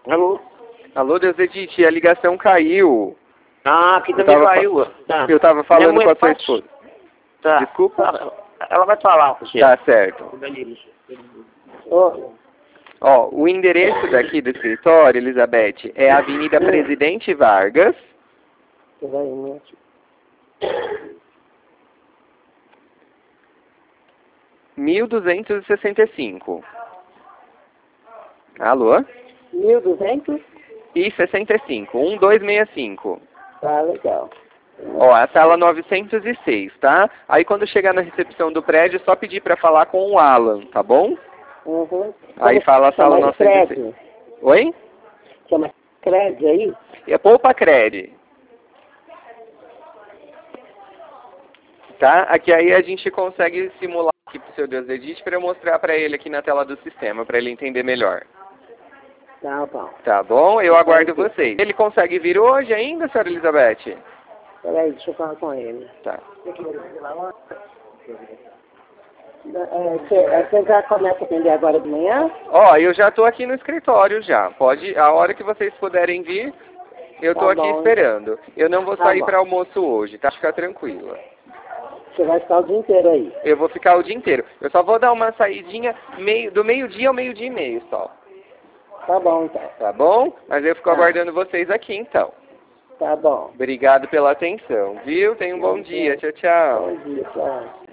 Alô? Alô, Deus Edith, a ligação caiu. Ah, aqui também caiu. Tá. Eu tava falando com a sua esposa. Tá. Desculpa? Ela vai falar com você. Tá certo. Ô, Ó, o endereço daqui do escritório, Elizabeth, é a Avenida Presidente Vargas. peraí, né? 1265. Alô? 1200? E 65, 1265. Tá, legal. Ó, a sala 906, tá? Aí quando chegar na recepção do prédio, é só pedir pra falar com o Alan, tá bom? Uhum. Aí fala a sala Chama 906. Cred. Oi? Chama Cred aí? É Poupa Cred. Tá? Aqui aí a gente consegue simular aqui pro seu Deus Edith pra eu mostrar pra ele aqui na tela do sistema, pra ele entender melhor. Tá bom. Tá bom? Eu aguardo vocês. Ele consegue vir hoje ainda, senhora Elizabeth? Peraí, deixa eu falar com ele. Tá. Você já começa a atender agora de manhã? Ó, eu já tô aqui no escritório já. Pode, a hora que vocês puderem vir, eu tô Tá aqui bom, esperando. Eu não vou Tá sair bom. para almoço hoje, tá? Fica tranquila. Você vai ficar o dia inteiro aí. Eu vou ficar o dia inteiro. Eu só vou dar uma saidinha do meio-dia ao meio-dia e meio só. Tá bom, então. Tá bom? Mas eu fico Tá. aguardando vocês aqui então. Tá bom. Obrigado pela atenção, viu? Tenha um bom dia. Tchau, tchau. Bom dia, tchau.